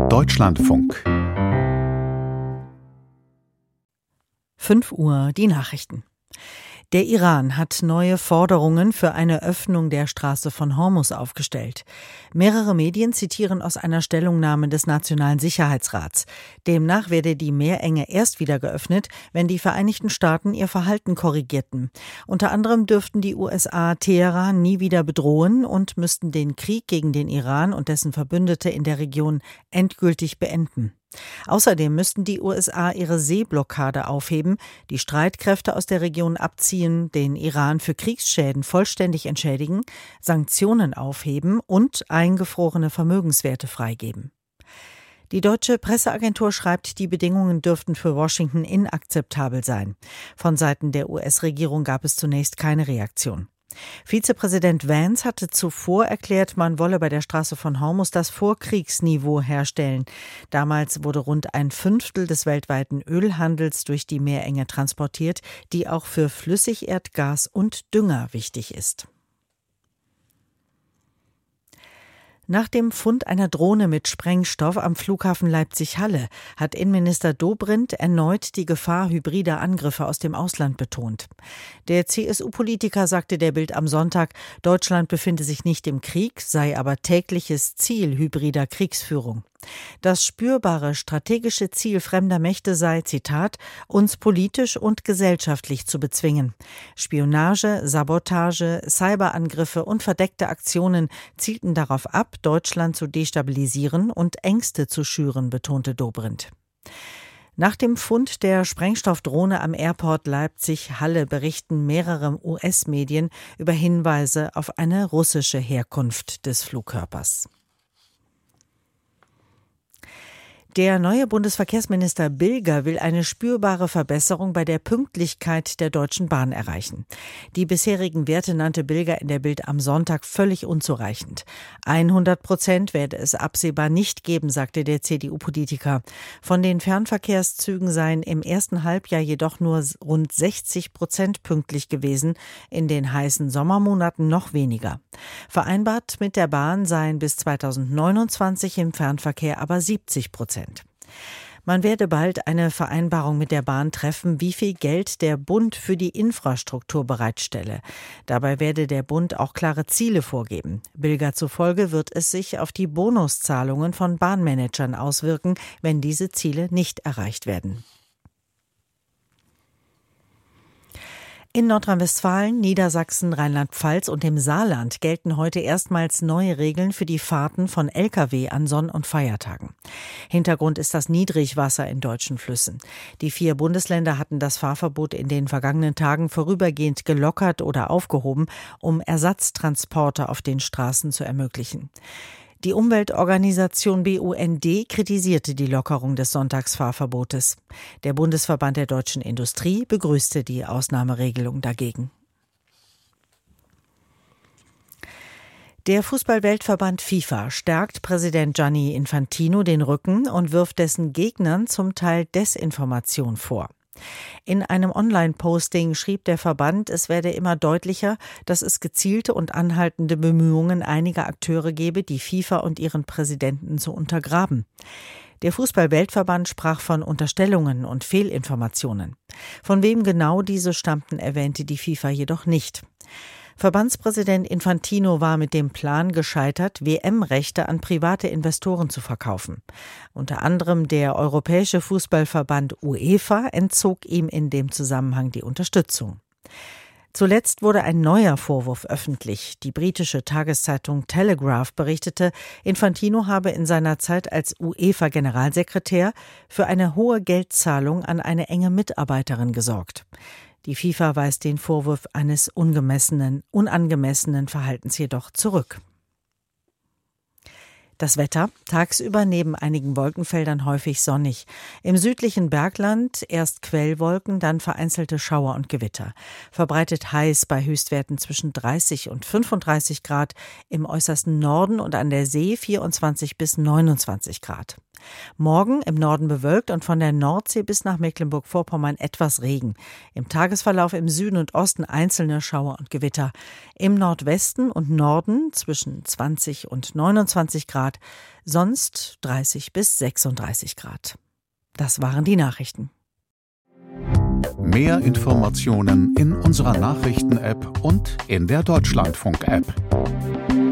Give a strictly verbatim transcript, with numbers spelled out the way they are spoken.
Deutschlandfunk. fünf Uhr, die Nachrichten. Der Iran hat neue Forderungen für eine Öffnung der Straße von Hormuz aufgestellt. Mehrere Medien zitieren aus einer Stellungnahme des Nationalen Sicherheitsrats. Demnach werde die Meerenge erst wieder geöffnet, wenn die Vereinigten Staaten ihr Verhalten korrigierten. Unter anderem dürften die U S A Teheran nie wieder bedrohen und müssten den Krieg gegen den Iran und dessen Verbündete in der Region endgültig beenden. Außerdem müssten die U S A ihre Seeblockade aufheben, die Streitkräfte aus der Region abziehen, den Iran für Kriegsschäden vollständig entschädigen, Sanktionen aufheben und eingefrorene Vermögenswerte freigeben. Die deutsche Presseagentur schreibt, die Bedingungen dürften für Washington inakzeptabel sein. Von Seiten der U S-Regierung gab es zunächst keine Reaktion. Vizepräsident Vance hatte zuvor erklärt, man wolle bei der Straße von Hormuz das Vorkriegsniveau herstellen. Damals wurde rund ein Fünftel des weltweiten Ölhandels durch die Meerenge transportiert, die auch für Flüssigerdgas und Dünger wichtig ist. Nach dem Fund einer Drohne mit Sprengstoff am Flughafen Leipzig-Halle hat Innenminister Dobrindt erneut die Gefahr hybrider Angriffe aus dem Ausland betont. Der C S U-Politiker sagte der Bild am Sonntag, Deutschland befinde sich nicht im Krieg, sei aber tägliches Ziel hybrider Kriegsführung. Das spürbare strategische Ziel fremder Mächte sei, Zitat, uns politisch und gesellschaftlich zu bezwingen. Spionage, Sabotage, Cyberangriffe und verdeckte Aktionen zielten darauf ab, Deutschland zu destabilisieren und Ängste zu schüren, betonte Dobrindt. Nach dem Fund der Sprengstoffdrohne am Airport Leipzig-Halle berichten mehrere U S-Medien über Hinweise auf eine russische Herkunft des Flugkörpers. Der neue Bundesverkehrsminister Bilger will eine spürbare Verbesserung bei der Pünktlichkeit der Deutschen Bahn erreichen. Die bisherigen Werte nannte Bilger in der Bild am Sonntag völlig unzureichend. hundert Prozent werde es absehbar nicht geben, sagte der C D U-Politiker. Von den Fernverkehrszügen seien im ersten Halbjahr jedoch nur rund sechzig Prozent pünktlich gewesen, in den heißen Sommermonaten noch weniger. Vereinbart mit der Bahn seien bis zweitausendneunundzwanzig im Fernverkehr aber siebzig Prozent. Man werde bald eine Vereinbarung mit der Bahn treffen, wie viel Geld der Bund für die Infrastruktur bereitstelle. Dabei werde der Bund auch klare Ziele vorgeben. Bilger zufolge wird es sich auf die Bonuszahlungen von Bahnmanagern auswirken, wenn diese Ziele nicht erreicht werden. In Nordrhein-Westfalen, Niedersachsen, Rheinland-Pfalz und dem Saarland gelten heute erstmals neue Regeln für die Fahrten von L K W an Sonn- und Feiertagen. Hintergrund ist das Niedrigwasser in deutschen Flüssen. Die vier Bundesländer hatten das Fahrverbot in den vergangenen Tagen vorübergehend gelockert oder aufgehoben, um Ersatztransporte auf den Straßen zu ermöglichen. Die Umweltorganisation B U N D kritisierte die Lockerung des Sonntagsfahrverbotes. Der Bundesverband der deutschen Industrie begrüßte die Ausnahmeregelung dagegen. Der Fußball-Weltverband FIFA stärkt Präsident Gianni Infantino den Rücken und wirft dessen Gegnern zum Teil Desinformation vor. In einem Online-Posting schrieb der Verband, es werde immer deutlicher, dass es gezielte und anhaltende Bemühungen einiger Akteure gebe, die FIFA und ihren Präsidenten zu untergraben. Der Fußball-Weltverband sprach von Unterstellungen und Fehlinformationen. Von wem genau diese stammten, erwähnte die FIFA jedoch nicht. Verbandspräsident Infantino war mit dem Plan gescheitert, W M-Rechte an private Investoren zu verkaufen. Unter anderem der Europäische Fußballverband UEFA entzog ihm in dem Zusammenhang die Unterstützung. Zuletzt wurde ein neuer Vorwurf öffentlich. Die britische Tageszeitung Telegraph berichtete, Infantino habe in seiner Zeit als UEFA-Generalsekretär für eine hohe Geldzahlung an eine enge Mitarbeiterin gesorgt. Die FIFA weist den Vorwurf eines ungemessenen, unangemessenen Verhaltens jedoch zurück. Das Wetter: tagsüber neben einigen Wolkenfeldern häufig sonnig. Im südlichen Bergland erst Quellwolken, dann vereinzelte Schauer und Gewitter. Verbreitet heiß bei Höchstwerten zwischen dreißig und fünfunddreißig Grad, im äußersten Norden und an der See vierundzwanzig bis neunundzwanzig Grad. Morgen im Norden bewölkt und von der Nordsee bis nach Mecklenburg-Vorpommern etwas Regen. Im Tagesverlauf im Süden und Osten einzelne Schauer und Gewitter. Im Nordwesten und Norden zwischen zwanzig und neunundzwanzig Grad, sonst dreißig bis sechsunddreißig Grad. Das waren die Nachrichten. Mehr Informationen in unserer Nachrichten-App und in der Deutschlandfunk-App.